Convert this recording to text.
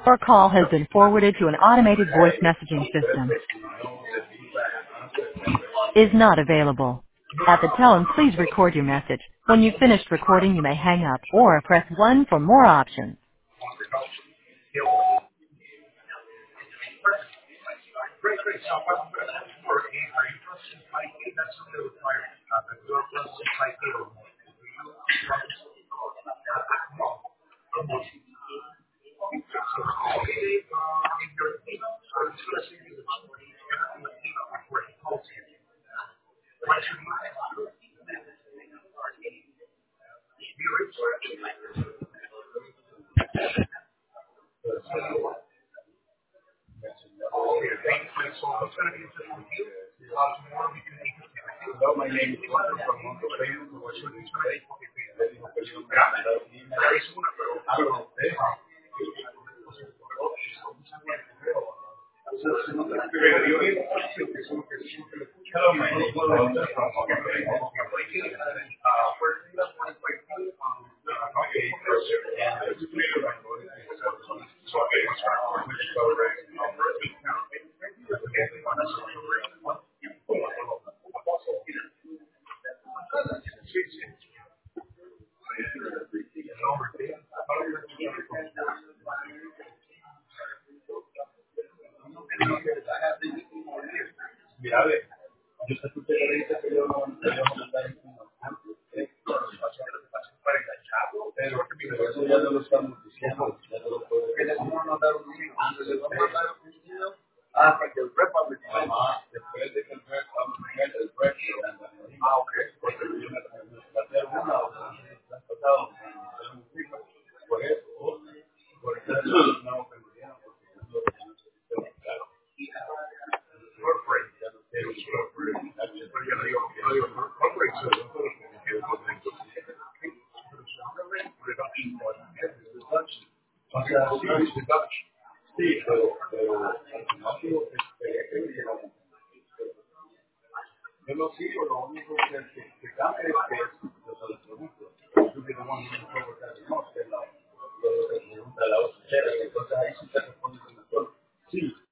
Your call has been forwarded to an automated voice messaging system. Is not available. At the tone, please record your message. When you've finished recording, you may hang up or press 1 for more options. Hello, my name is Juan from Monterrey. Mira, ve, yo te escuché ahorita que yo no mandar información, pero eso ya no lo estamos diciendo, ya no lo puedo decir. Vamos a mandar un link antes de mandar un video hasta que el Republic después de que el Republic ok, porque yo me traté una o dos veces pasado, por eso, por eso no permitieron, porque yo no lo claro. Sí, pero yo lo sigo, lo único que cambia es que los electronicos, yo que no me puedo no, que la pregunta la otra, entonces ahí sí